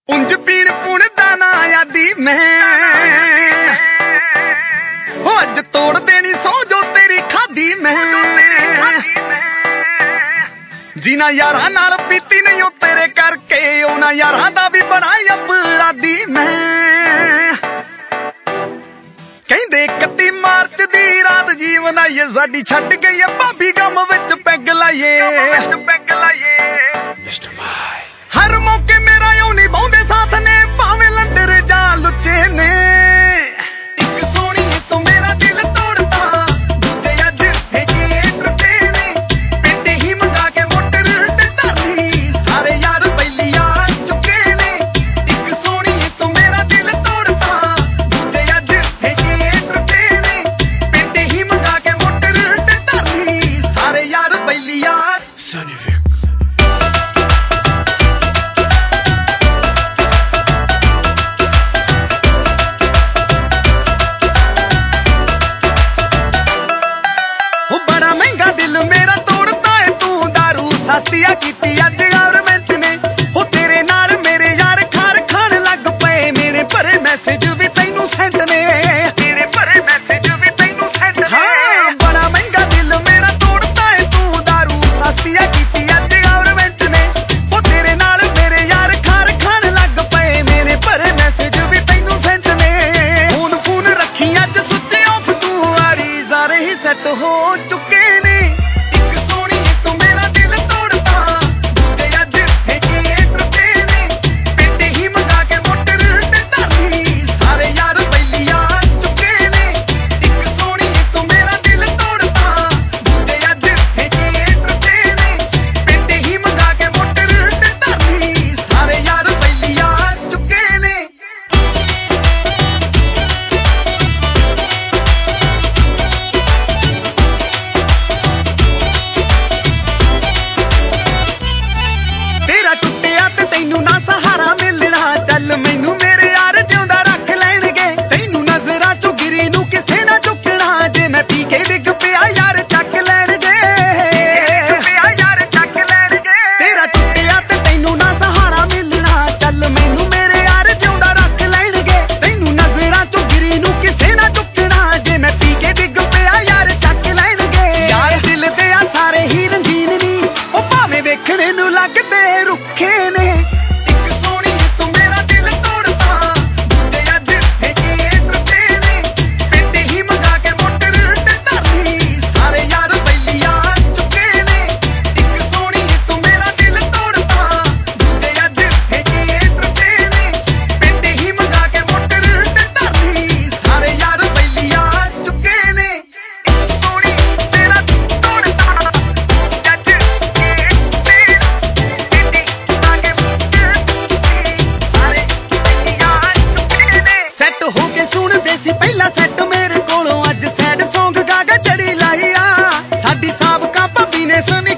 ਉਂਝ ਪੀਣ ਪੁਣ ਦਾ ਨਾ ਆਦੀ ਮੈਂ ਉਹ ਅੱਜ ਤੋੜ ਦੇਣੀ ਸੌ ਜੋ ਤੇਰੀ ਖਾਦੀ ਮੈਂ ਜਿਨ੍ਹਾਂ ਯਾਰਾਂ ਨਾਲ ਪੀਤੀ ਨਹੀਂ ਉਹ ਤੇਰੇ ਕਰਕੇ ਉਹਨਾਂ ਯਾਰਾਂ ਦਾ ਵੀ ਬੜਾ ਅਪਰਾਧੀ ਮੈਂ ਕਹਿੰਦੇ 31 ਮਾਰਚ ਦੀ ਰਾਤ ਜੀਵਨ ਆਈਏ ਸਾਡੀ ਛੱਡ ਗਈ ਭਾਬੀ ਗਮ ਵਿੱਚ ਪੈਗ ਲਾਈਏ ਹਰ ਮੌਕੇ ਮੇਰਾ ਯੋਂ ਨਿਭਾਉਂਦੇ ਸਾਥ ਨੇ ਭਾਵੇਂ ਲੰਡਰ ਜਾਂ ਲੁੱਚੇ ਨੇ ਇੱਕ ਸੋਹਣੀ ਤੂੰ ਮੇਰਾ ਦਿਲ ਤੋੜਦਾ ਦੂਜੇ ਅੱਜ ਫੇਕੇ ਟੁੱਟੇ ਨੇ ਪਿੰਡ ਹੀ ਮੰਗਾ ਕੇ ਮੋਟਰ ਤੇ ਧਰਨੀ ਸਾਰੇ ਯਾਰ ਬੈਲੀਆਂ ਚੁੱਕੇ ਨੇ ਇੱਕ ਸੋਹਣੀ ਤੂੰ ਮੇਰਾ ਦਿਲ ਤੋੜਦਾ ਦੂਜੇ ਅੱਜ ਫੇਕੇ ਟੁੱਟੇ ਨੇ ਪਿੰਡ ਹੀ ਮੰਗਾ ਕੇ ਮੋਟਰ ਤੇ ਧਰਨੀ ਸਾਰੇ ਯਾਰ ਬੈਲੀਆਂ ਸਸਤੀਆਂ ਕੀਤੀ ਅੱਜ ਗਵਰਨਮੈਂਟ ਨੇ ਉਹ ਤੇਰੇ ਨਾਲ ਮੇਰੇ ਯਾਰ ਖਾਰ ਖਾਣ ਲੱਗ ਪਏ ਮੇਰੇ ਭਰੇ ਮੈਸੇਜ ਵੀ ਤੈਨੂੰ ਸੈਂਡ ਨੇ ਹਾਂ ਬੜਾ ਮਹਿੰਗਾ ਦਿਲ ਮੇਰਾ ਤੋੜਦਾ ਏ ਤੂੰ ਦਾਰੂ ਸਸਤੀਆਂ ਕੀਤੀ ਅੱਜ ਗਵਰਨਮੈਂਟ ਨੇ ਉਹ ਤੇਰੇ ਨਾਲ ਮੇਰੇ ਯਾਰ ਖਾਰ ਖਾਣ ਲੱਗ ਪਏ ਮੇਰੇ ਭਰੇ ਮੈਸੇਜ ਵੀ ਤੈਨੂੰ ਸੈਂਡ ਨੇ ਫੋਨ ਰੱਖੀ ਅੱਜ ਸੁੱਚੇ ਆਫ ਤੂੰ ਆੜੀ ਸਾਰੇ ਹੀ ਸੈੱਟ ਹੋ ਚੁੱਕੇ ਨੇ ਤੈਨੂੰ ਨਾ ਸਹਾਰਾ ਮਿਲਣਾ ਚੱਲ ਮੈਨੂੰ ਮੇਰੇ ਯਾਰ ਜਿਉਂਦਾ ਰੱਖ ਲੈਣਗੇ ਤੈਨੂੰ ਨਜ਼ਰਾਂ ਚੋਂ ਗਿਰੀ ਨੂੰ ਕਿਸੇ ਨਾ ਚੁੱਕਣਾ ਜੇ ਮੈਂ ਪੀ ਕੇ ਡਿੱਗ ਪਿਆ ਯਾਰ ਚੱਕ ਲੈਣਗੇ ਤੇਰਾ ਟੁੱਟਿਆ ਤੇ ਤੈਨੂੰ ਨਾ ਸਹਾਰਾ ਮਿਲਣਾ ਚੱਲ ਮੈਨੂੰ ਮੇਰੇ ਯਾਰ ਜਿਉਂਦਾ ਰੱਖ ਲੈਣਗੇ ਤੈਨੂੰ ਨਜ਼ਰਾਂ ਚੋਂ ਗਿਰੀ ਨੂੰ ਕਿਸੇ ਨਾ ਚੁੱਕਣਾ ਜੇ ਮੈਂ ਪੀ ਕੇ ਡਿੱਗ ਪਿਆ ਯਾਰ ਚੱਕ ਲੈਣਗੇ ਯਾਰ ਦਿਲ ਦੇ ਆ ਸਾਰੇ ਹੀ ਰੰਗੀਨ ਨੀ ਉਹ ਭਾਵੇਂ ਵੇਖਣੇ ਨੂੰ ਲੱਗਦੇ ਰੁੱਖੇ ਨੇ ਪਹਿਲਾ ਸੈੱਟ ਮੇਰੇ ਕੋਲੋਂ ਅੱਜ ਸੈਡ ਸੌਂਗ ਗਾਗਾ ਚੜੀ ਲਾਈ ਆ ਸਾਡੀ ਸਾਬਕਾ ਭਾਬੀ ਨੇ ਸੁਣੀ